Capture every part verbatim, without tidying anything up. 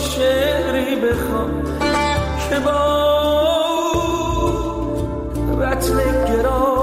شعری بخوان که با رتل گران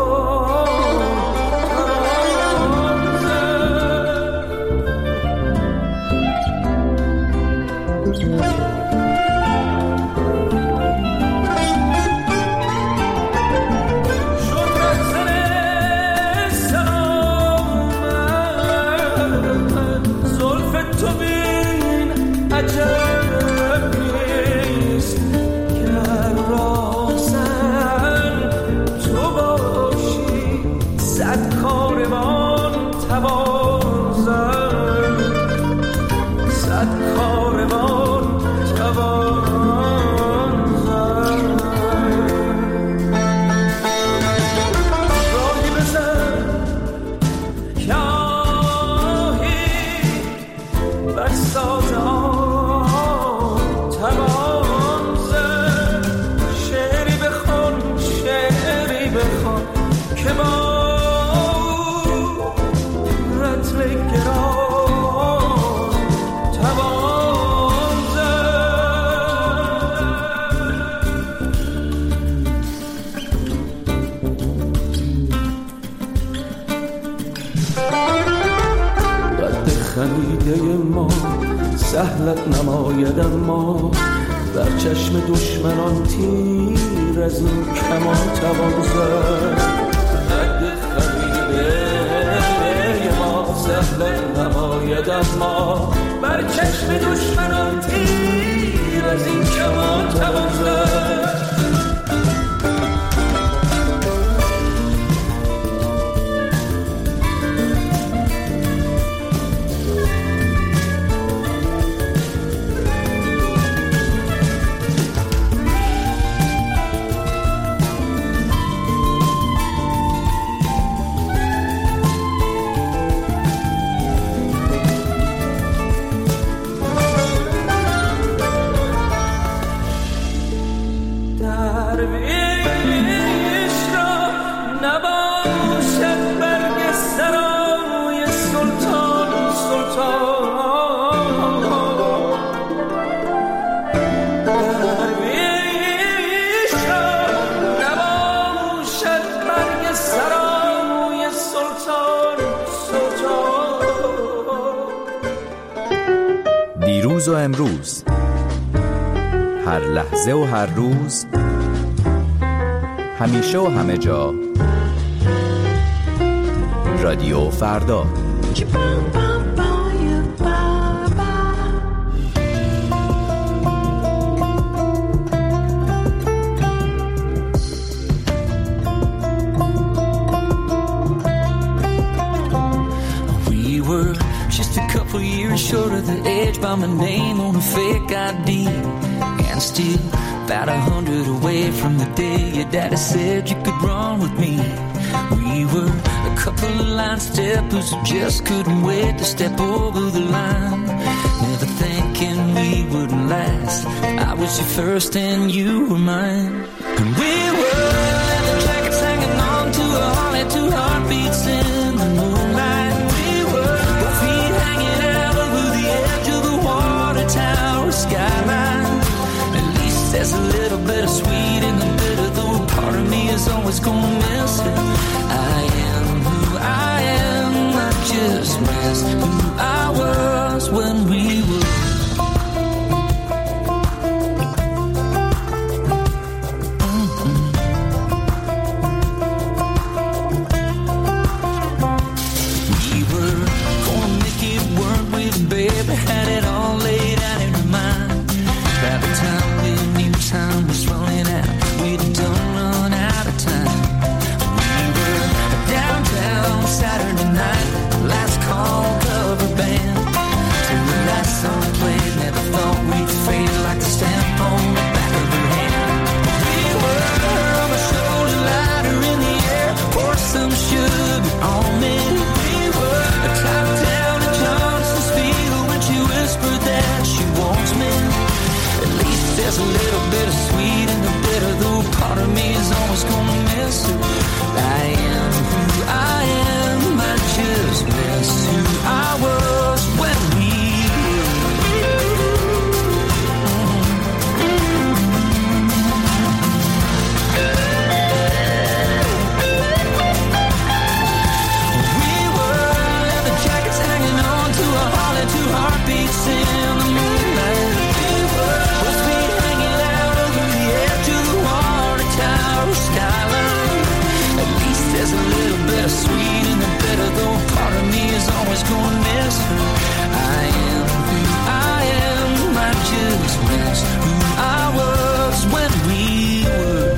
سهلت نماید اما در چشم دشمنان تیر از این کمان توان زد. قد خمیده ما سهلت نماید اما بر چشم دشمنان تیر از این کمان توان زد. دیروز و امروز، هر لحظه و هر روز، همیشه و همه جا، رادیو فردا. Short of the edge by my name on a fake I D, and still about a hundred away from the day your daddy said you could run with me. We were a couple of line steppers who just couldn't wait to step over the line, never thinking we wouldn't last. I was your first and you were mine, and we were leather jackets hanging on to a Harley, two heartbeats in the moonlight. Tower skyline. At least there's a little bit of sweet in the bitter, though part of me is always gonna miss it. I am who I am, I just miss who I was when we were. That's who I was when we were.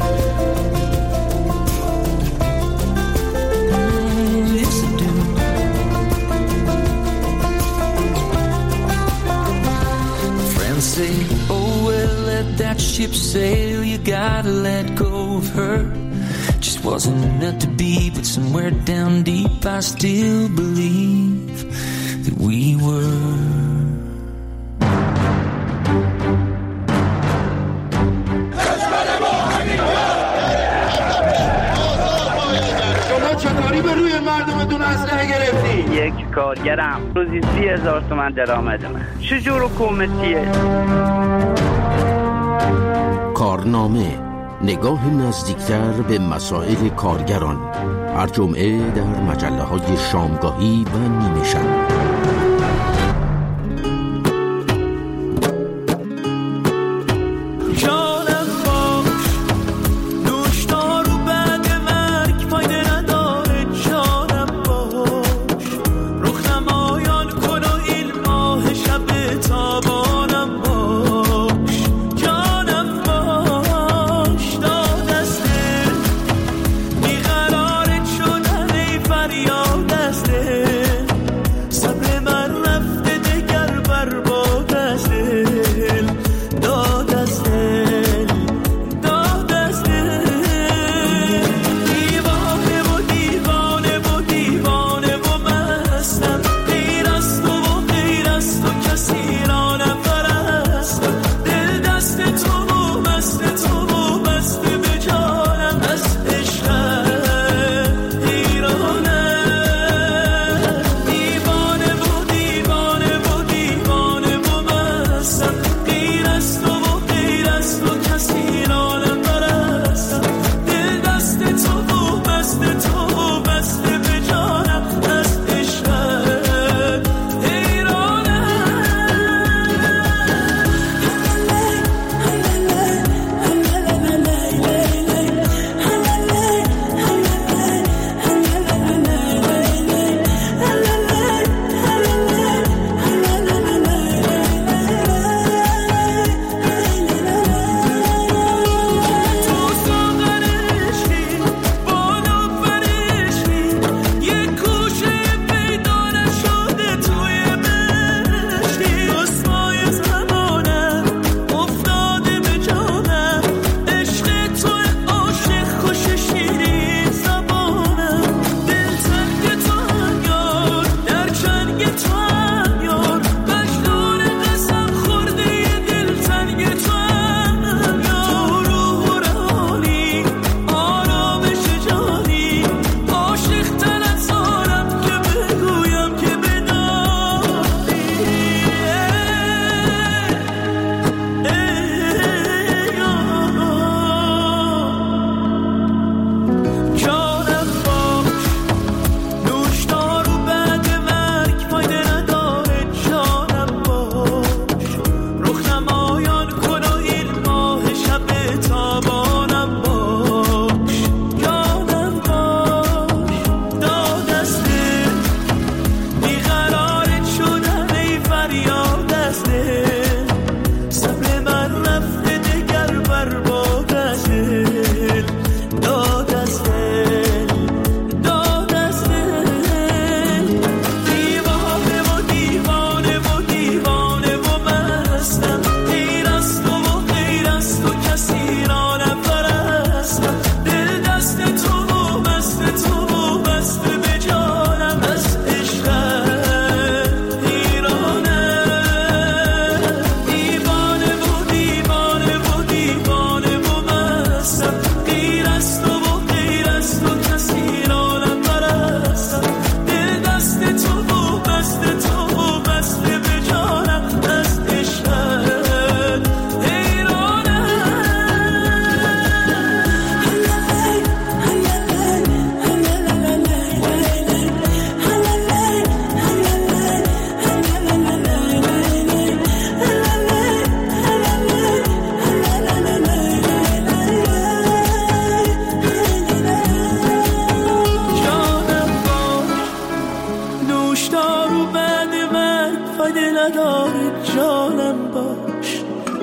Mm, yes, I do. Friends say, oh well, let that ship sail. You gotta let go of her. Just wasn't meant to be, but somewhere down deep I still believe that we were. شما چطوری به روی مردمتون اسلحه گرفتی؟ یک کارگرم روزی سی هزار تومن درآمد من. چجور حکومتیه؟ کارنامه، نگاه نزدیکتر به مسائل کارگران، هر جمعه در مجله‌های شامگاهی و نیمه شب. صبر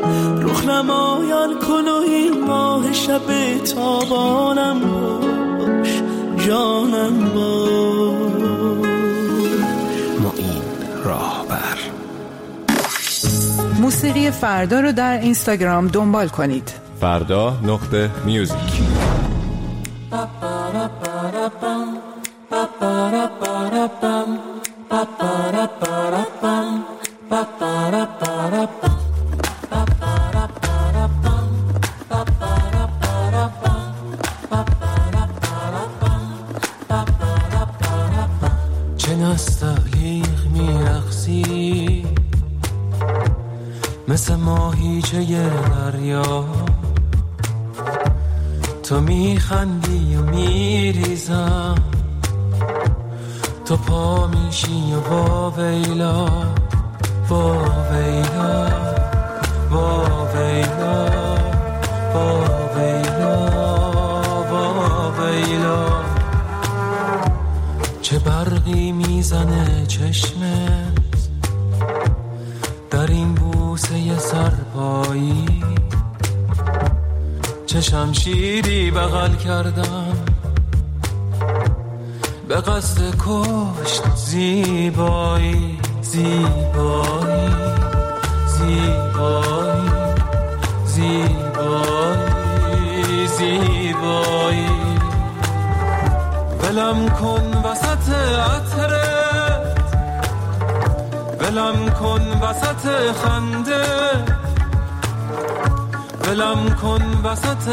رخ نمایان کن و این ماه شب تابانم باش، جانم باش. معین راهبر. موسیقی فردا رو در اینستاگرام دنبال کنید. فردا نقطه میوزیک. چه نستعلیق میرقصی مثل ماهیچه دریا، تو میخندی و میریزم، تو پا میشی و با ویلا با ویلا با ویلا با ویلا با ویلا. چه برقی میزنه چشمت در این بوسه سرپایی، چه شمشیری بغل کردم به قصد کشت زیبایی زیبایی زیبایی زیبایی زیبایی. ولم کن وسط عطرت، ولم کن وسط خنده، ولم کن وسط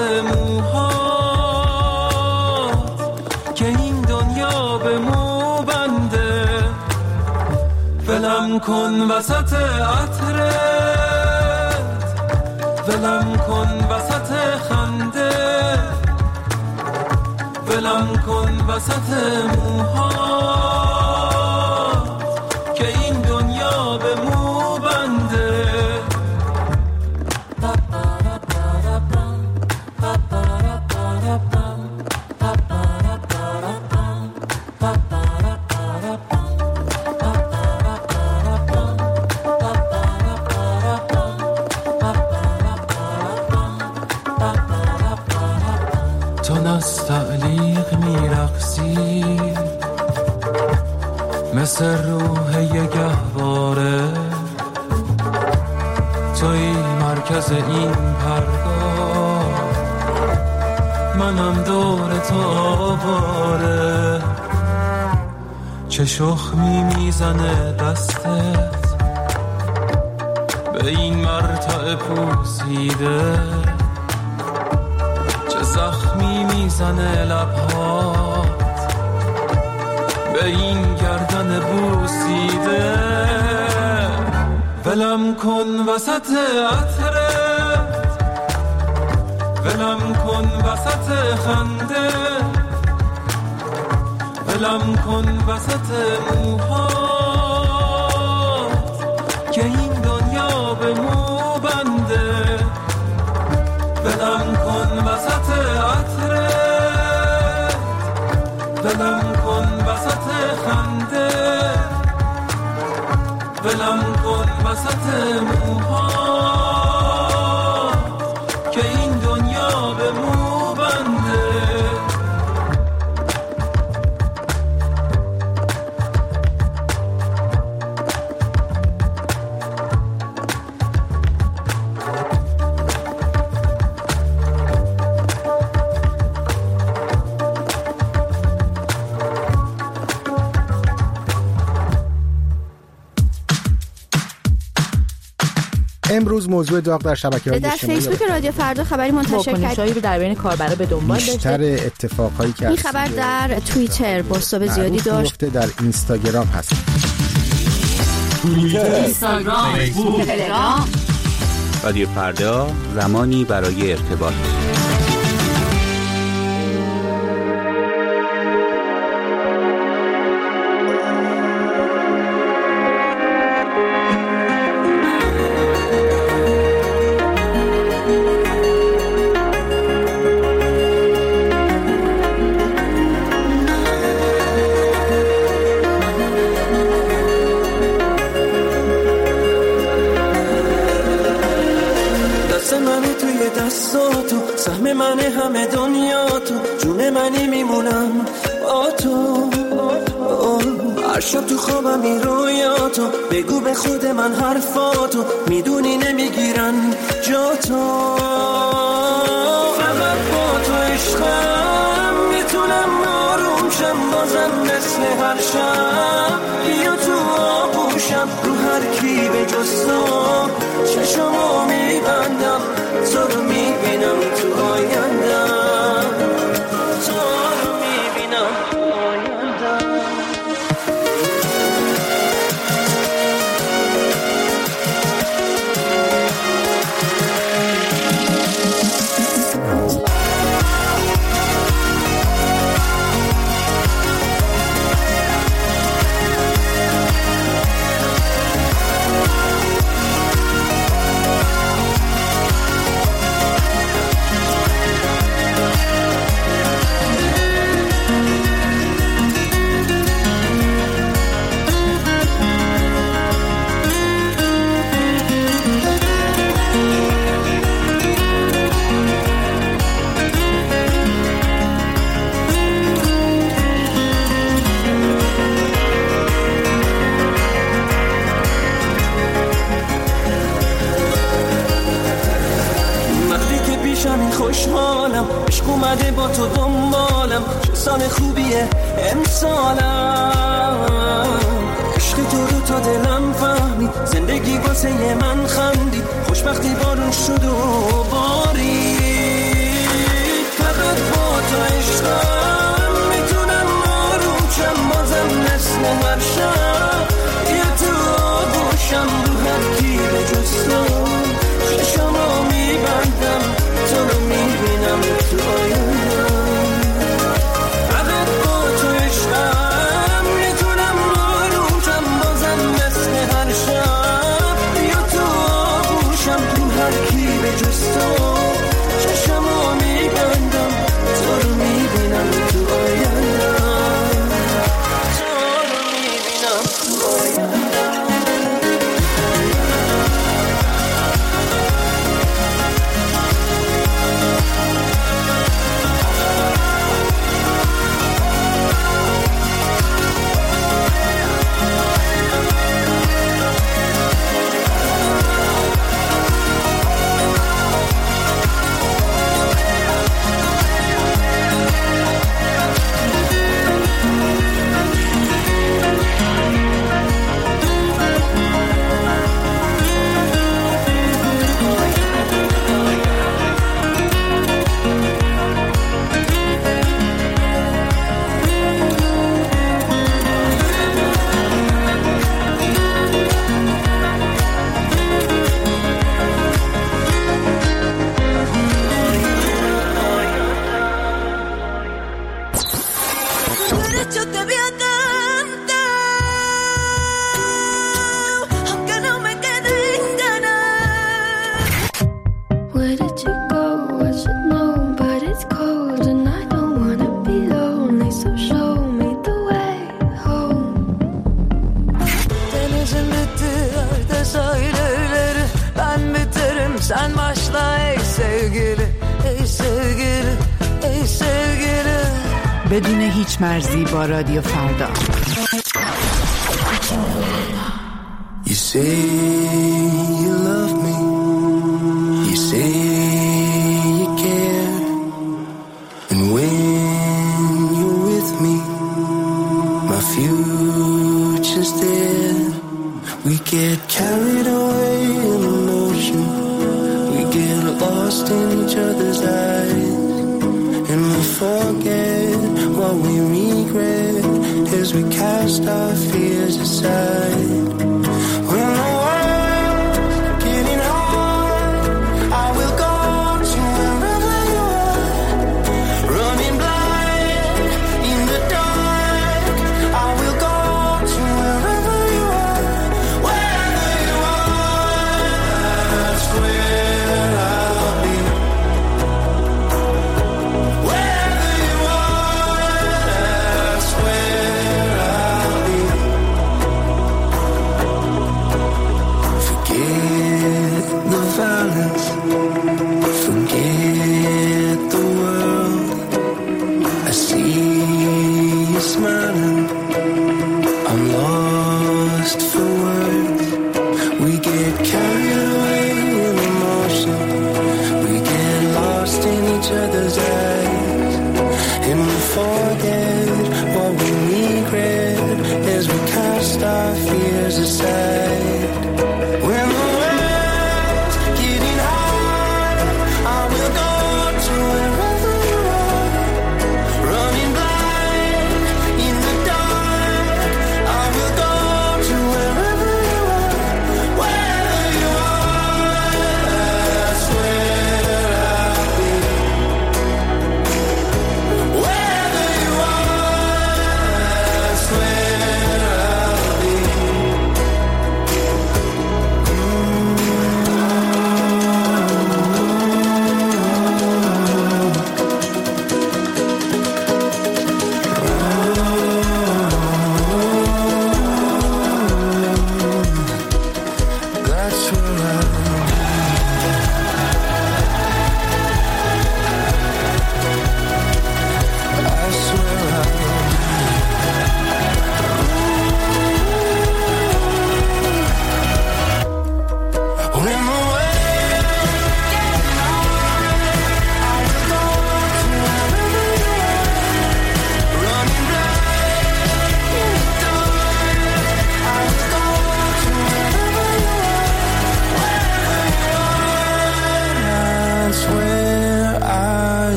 موهات که این دنیا به مو بنده. ولم کن وسط عطرت، ولم کن وسط خنده، ولم کن وسط موهات که این دنیا به مو بنده. تو نستعلیق میرقصی مثل روح یه گهواره، توی مرکز این پرگاه، منم دور تو آواره. چه شخمی میزنه دستت به این مرتع پوسیده، چه زخمی میزنه لبهات به این گردن بوسیده. ولم کن وسط عطرت، ولم کن وسط خنده، ولم کن وسط موهات که این دنیا به مو بنده. ولم کن وسط عطرت، ولم کن وسط خنده، ولم کن وسط موهات که این دنیا به مو بنده. امروز موضوع داغ در شبکه‌های اجتماعی در فیسبوک رادیو فردا خبری منتشر کرد. واکنش‌هایی رو در بین کاربرا به دنبال داشته. بیشتر اتفاقایی که این خبر در توییتر بازتاب زیادی داشت. در اینستاگرام هست. توییتر، اینستاگرام، فیسبوک، تلگرام. رادیو فردا، زمانی برای ارتباط. دست منی توی دستاتو، سهم من همه دنیا تو، جون منی میمونم با تو. هر شب تو خوابم رویاتو، بگو به خود من حرفاتو، میدونی نمیگیرن جا تو. فقط با تو عشقم میتونم آروم شم، بازم مثل هر شب بیا تو آغوشم. رو هر کی به جز تو چشمو میبندم، تو رو میبینم تو آیندم، تو رو میبینم تو آیندم. خوشحالم عشق اومده با تو دنبالم، چه سال خوبیه امسالم. عشق تو رو تا دلم فهمید، زندگی واسه من خندید، خوشبختی بارون شد و بارید. فقط با تو عشقم میتونم آروم شم، بازم مثل هر شب بیا تو آغوشم. رو هر کی به جز تو چشمو میبندم، تو رو میبینم تو آیندم. فقط با تو عشقم میتونم آروم شم، بازم مثل هر شب بیا تو آغوشم. تو هر کی به جز تو چشمو میبندم، تو رو میبینم تو آیندم، تو رو میبینم تو آیندم. بدون هیچ مرزی با رادیو فردا. You say you love me, you say you care, and when you're with me, my future's there. We get carried away in emotion, we get lost in each other's eyes, and we forget what we regret as we cast our fears aside. When the world's getting hard, I will go to wherever you are. Running blind in the dark, I will go to wherever you are. Wherever you are, that's where I'll be. Wherever you are, that's where I'll be.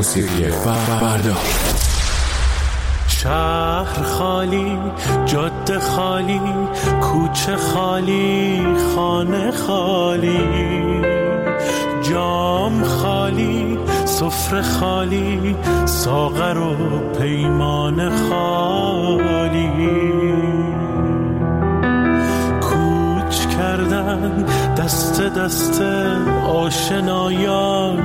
موسیقی فردا. شهر خالی، جاده خالی، کوچه خالی، خانه خالی، جام خالی، سفره خالی، ساغر و پیمان خالی. کوچ کردن دست دست آشنایان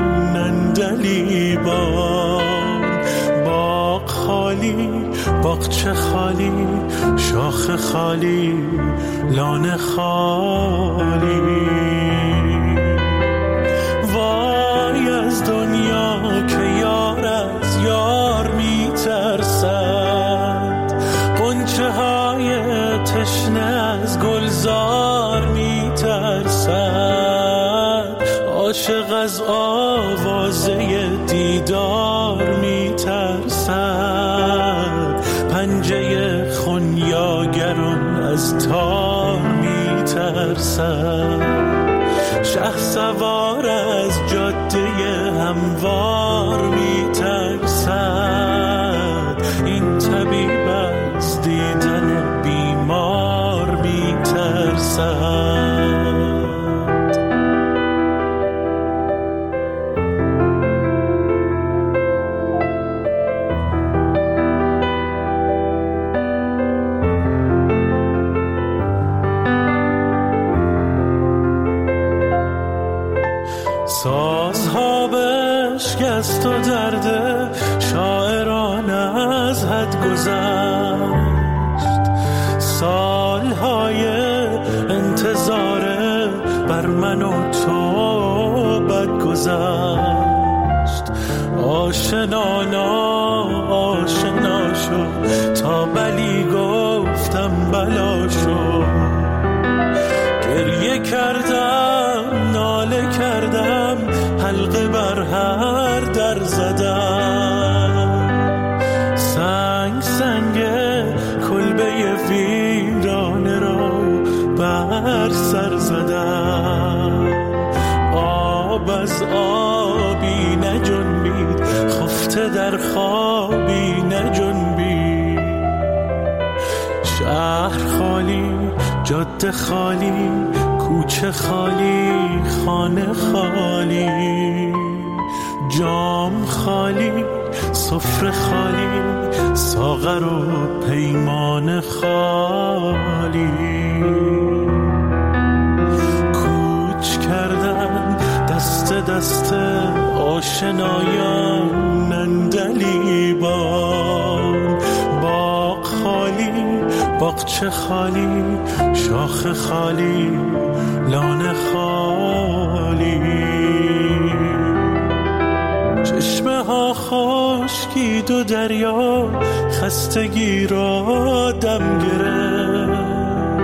نندلیبان. باغ خالی، باغچه خالی، شاخ خالی، لانه خالی. وای از دنیا که یار از یار میترسد، غنچه های تشنه از گلزار میترسد، عاشق از آوازه دیدار میترسد، پنجه خونیاگران از تار میترسد، شه سوار از جاده هموار میترسد، این طبیب از دیدن بیمار میترسد. سازها بشکست و درد شاعران از حد گذشت، سالهای انتظار بر من و تو بد گذشت. آشنانا آشنا شد تا بلی گفتم بلا شد، گریه کردم ناله کردم حلقه بر هر در زدم، سنگ سنگ کلبه ویرانه را بر سر زدم. آب از آبی نجنبید، خفته در خوابی نجنبید. شهر خالی، جاده خالی، کوچه خالی، خانه خالی، جام خالی، سفره خالی، ساغر و پیمان خالی. کوچ کردن دست دست آشنایان نندلیبان. باغ خالی، باغچه خالی، شاخ خالی، لانه خالی. چشمه ها خشکید و دریا خستگی را دم گرفت،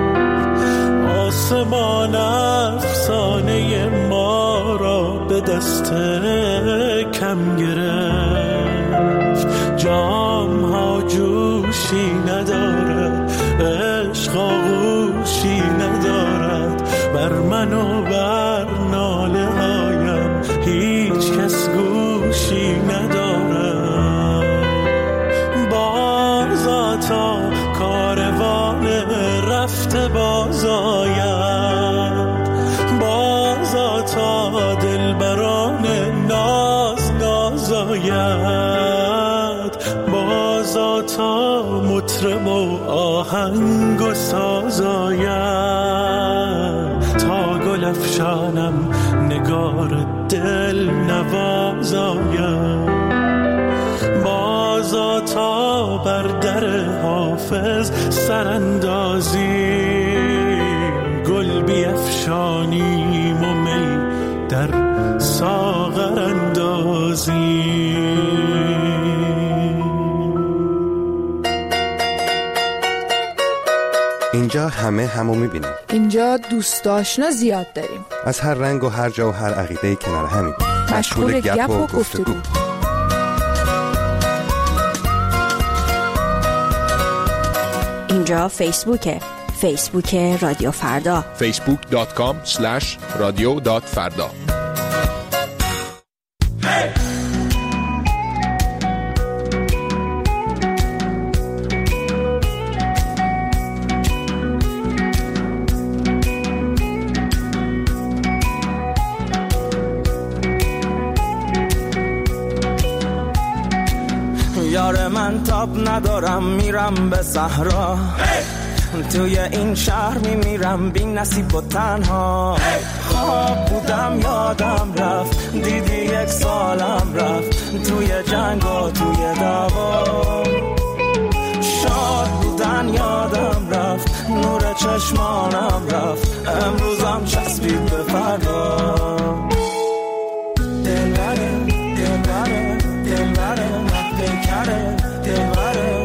آسمان افسانه ما را به دست کم گرفت. جام ها جوشی ندارد، عشق آغوشی ندارد، بر من و بر ناله هایم هیچ کس گوشی ندارد. بازا تا کاروان رفته باز آید، بازا تا دلبران ناز ناز آید، بازا تا مطرب و آهنگ و ساز آید، تا گل افشانم نگار دل نواز آید، بازا تا بر در حافظ سراندازی، گل بیفشانیم و می در ساغر اندازی. اینجا همه همو میبینیم. اینجا دوست آشنا زیاد داریم. از هر رنگ و هر جا و هر عقیده کنار همین. مشغول گپ و گفتگو. اینجا فیسبوکه. فیسبوک رادیو فردا. فیسبوک دات کام اسلش رادیو دات فردا. یار من تاب ندارم میرم به صحرا توی این شهر میمیرم بی نصیب و تنها خواب بودم یادم رفت دیدی یک سالم رفت توی جنگ و توی دعوا شاد بودن یادم رفت نور چشمانم رفت امروزم چسبید به فردا دلبره دلبره دلبره پیکره دلبره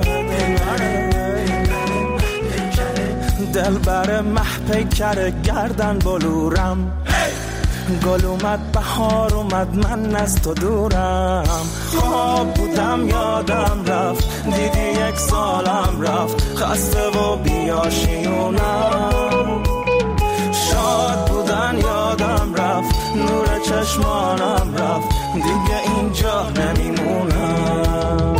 دل بر مح پیکر گردن بلورم گل اومد بهار اومد من از تو دورم خواب بودم یادم رفت دیدی یک سالم رفت خسته و بیاشیونم شاد بودن یادم رفت نور چشمانم رفت دیگه اینجا نمیمونم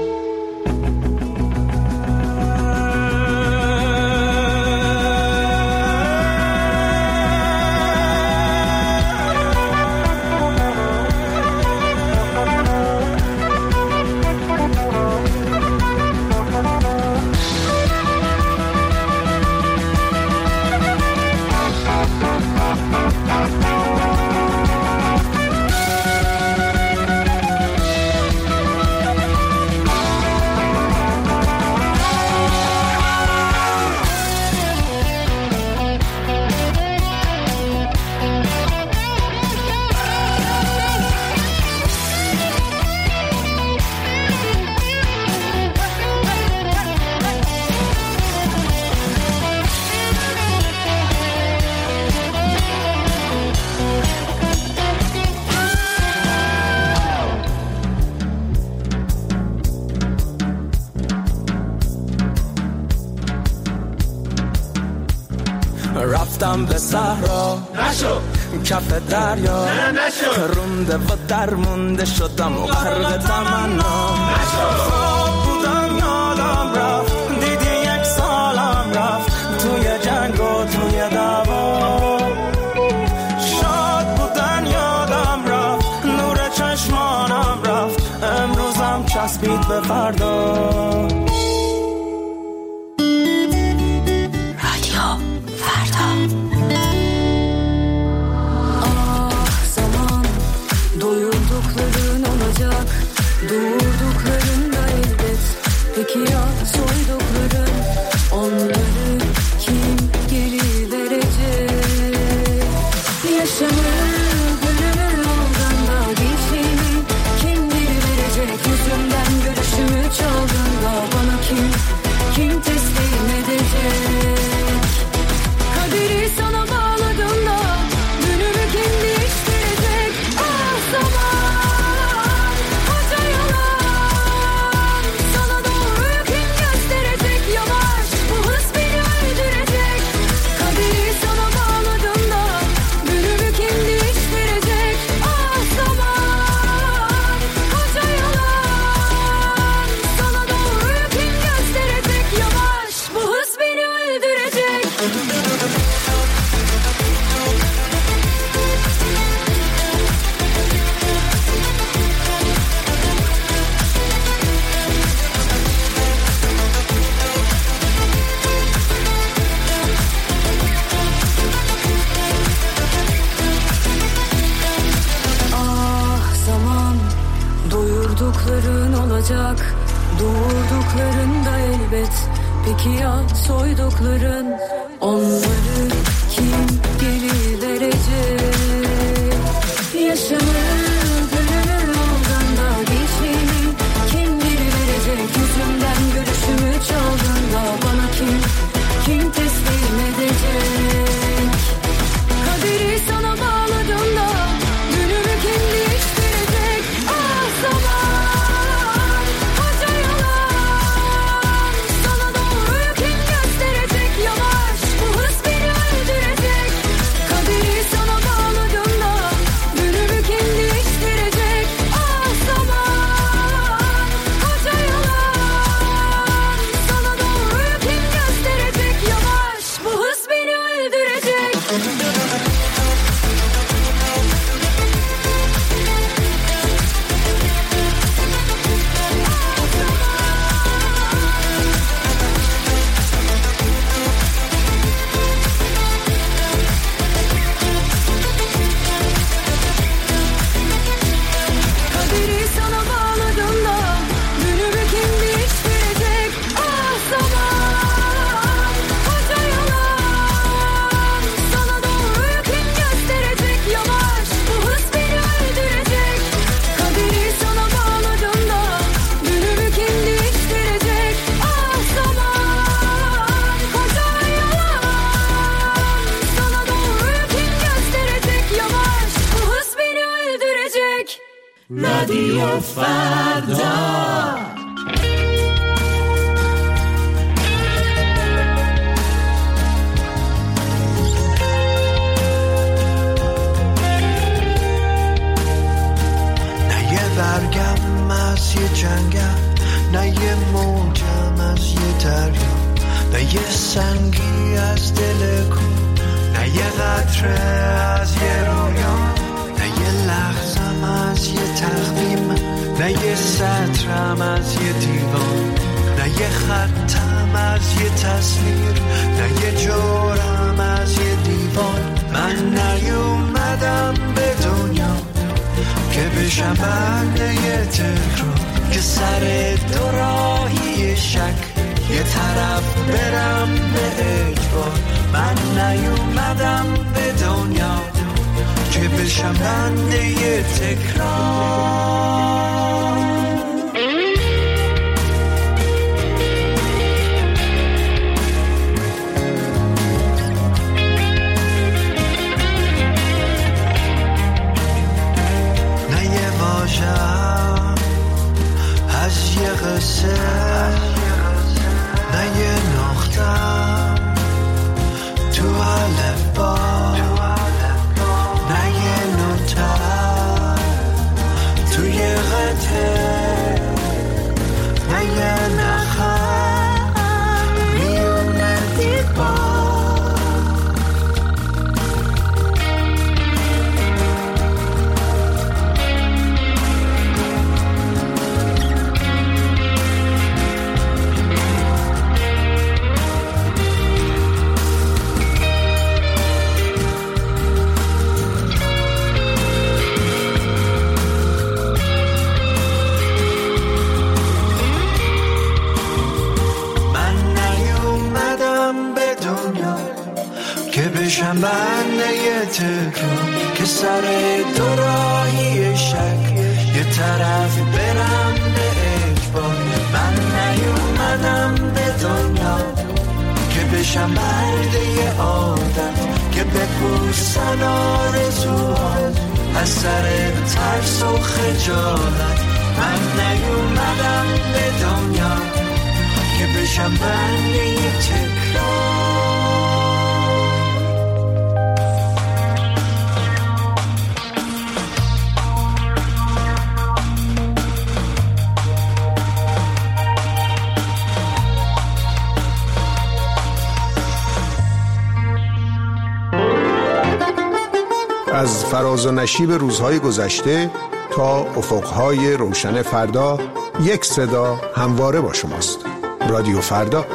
رفتم به صحرا نشو کف دریا نه نشو رونده و درمونده شدم و غرق تمنا خواب بودم یادم رفت دیدی یک سالم رفت توی جنگ و توی دعوا شاد بودن یادم رفت نور چشمانم رفت امروزم چسبید به فردا Durduklarında elbet peki ya soydukların onları kim geri verecek yaşamı gönül aldığında geçimi kim geri verecek yüzümden görüşümü çaldığında bana kim kim teslim edecek kaderi sana bağladığında günümü kim değiştirecek ah zaman doğurduklarında elbet peki ya soydukların onları kim geri verecek yaşamı gönül aldığında geçimi kim geri verecek yüzümden görüşümü çaldığında bana kim kim teslim edecek kaderi sana bağladığında günümü kim değiştirecek ah zaman Kaderi رادیو فردا. برگم از یه جنگم، نه یه موجم از یه دریا، نه یه سنگی از دل کو، نه یه قطره از یه رویا، نه یه لحظم از یه تقویم، نه یه سطرم از یه دیوان، نه یه خطم از یه تصویر، نه یه جورم از یه دیوان. من نیومدم به دنیا که بشم بنده یه تکرار، که سر دو راهی شک یه طرف برم به اجبار. من نیومدم به دنیا که بشم بنده یه تکرار. از یه قصه، نه یه نقطم تو الفبا، نه یه نوتم توی قطعه، نه یه نخم میونه دیوار. بشم بنده یه تکرار، که سر دو راهی شک یه طرف برم به اجبار. من نیومدم به دنیا که بشم بنده یه عادت، که بپوسن آرزوها از سر ترس و خجالت. من نیومدم به دنیا که بشم بنده یه تکرار. از فراز و نشیب روزهای گذشته تا افقهای روشن فردا، یک صدا همواره با شماست. رادیو فردا.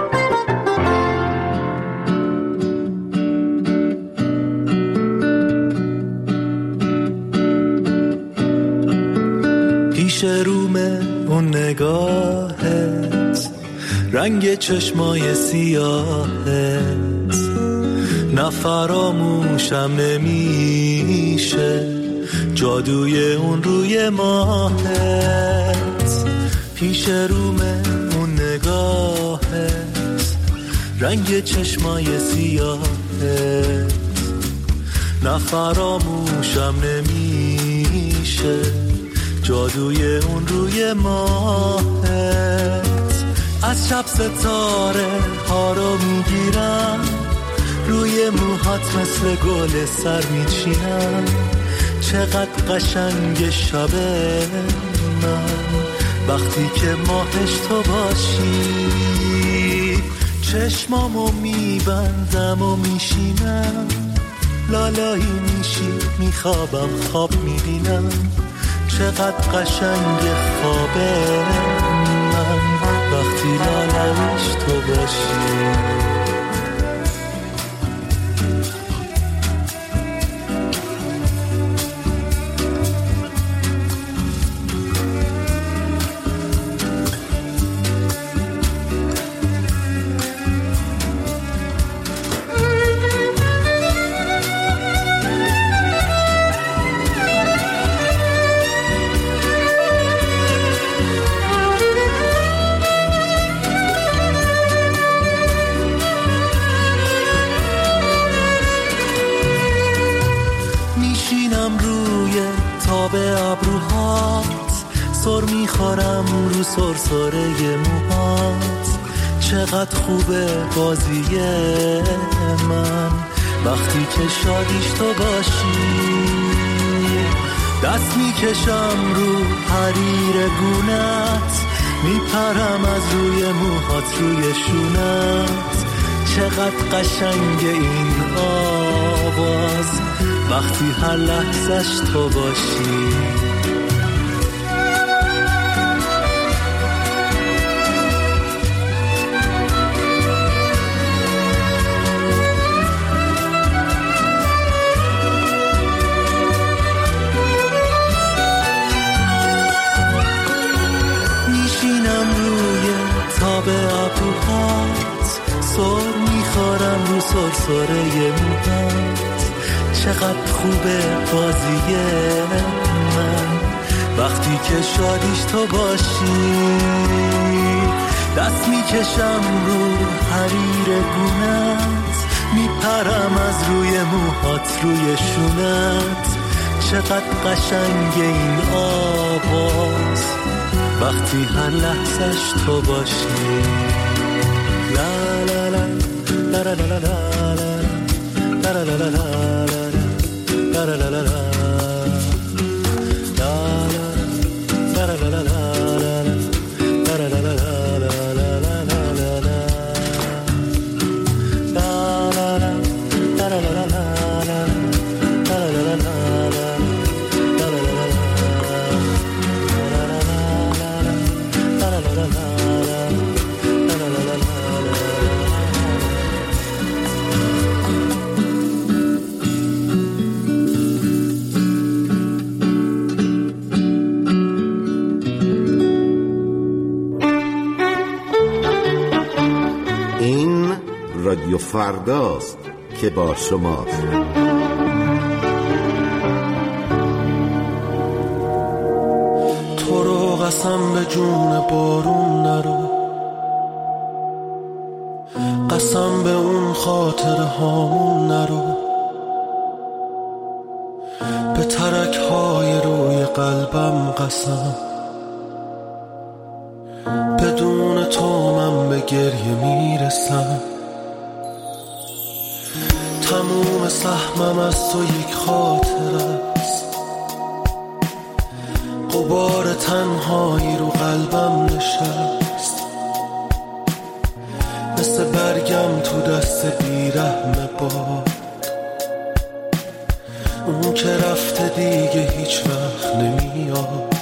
پیش رومه اون نگاهت، رنگ چشمای سیاهت، نه فراموشم نمیشه جادوی اون روی ماهت. پیش رومه اون نگاهت، رنگ چشمای سیاهت، نه فراموشم نمیشه جادوی اون روی ماهت. از شب ستاره ها رو میگیرم، روی موهات مثل گل سر میچینم. چقدر قشنگ شبه من وقتی که ماهش تو باشی. چشمامو میبندم و میشینم، لالایی میشی میخوابم خواب میبینم. چقدر قشنگ خوابه من وقتی لالایش تو باشی. میخورم رو سرسره موهات، چقدر خوبه بازی من وقتی که شادیش تو باشی. دست میکشم رو حریر گونت، میپرم از روی موهات روی شونت، چقدر قشنگ این آواز وقتی هر لحظش تو باشی. تاب ابروهات، سر میخورم رو سرسره موهات، چقدر خوبه بازی من وقتی که شادیش تو باشی. دست میکشم رو حریر گونت، میپرم از روی موهات روی شونت، چقدر قشنگ این آواز وقتی هر لحظش تو باشی. لا لا لا لا لا لا لا لا لا لا لا لا لا لا لا رادیو فرداست که با شماست. تو رو قسم به جون بارون نرو، قسم به اون خاطر هامون نرو، به ترک های روی قلبم قسم، بدون تو من به گریه میرسم. تموم سهمم از تو یک خاطر است، غبار تنهایی رو قلبم نشست، مثل برگم تو دست بیرحم باد، اون که رفته دیگه هیچ وقت نمیاد.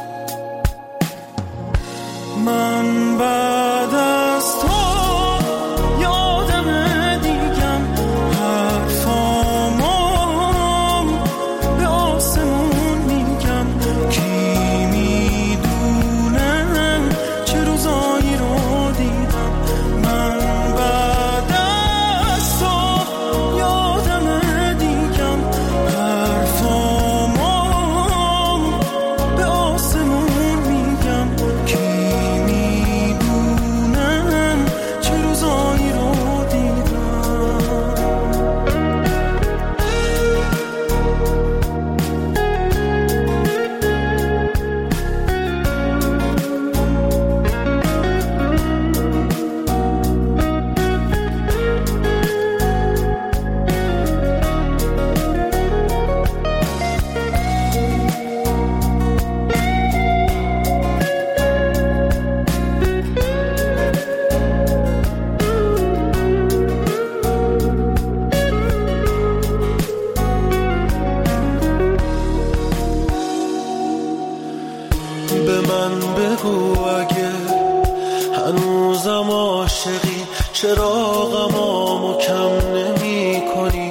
من بعد از تو چراغمامو کم نمی کنی،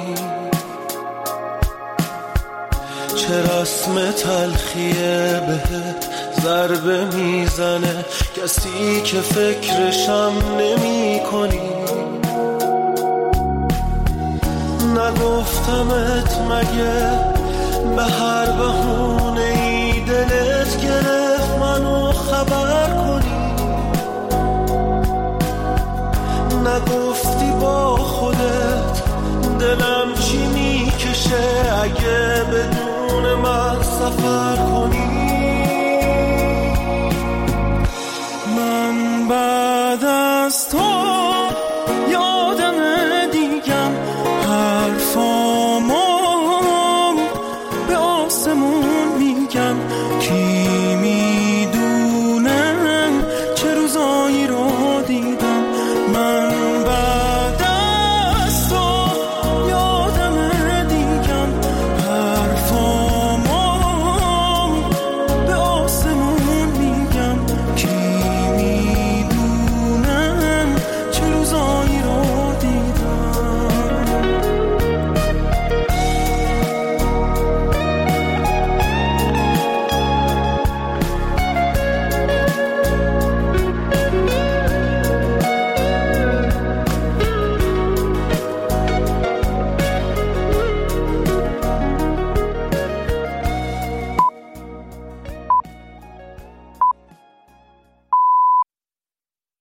چه رسم تلخیه بهت ضربه میزنه کسی که فکرشم نمی کنی. نگفتمت مگه به هر بهونه ای دلت گرفت منو خبر کنی؟ نگفتی با خودت دلم چی میکشه اگه بدون من سفر کنی؟ بعد از تو یادم دیگم حرفامو به آسمون میگم کی میدونم چه روزایی رو دیدم